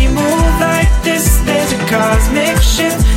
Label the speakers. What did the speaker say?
Speaker 1: we move like this, there's a cosmic shift.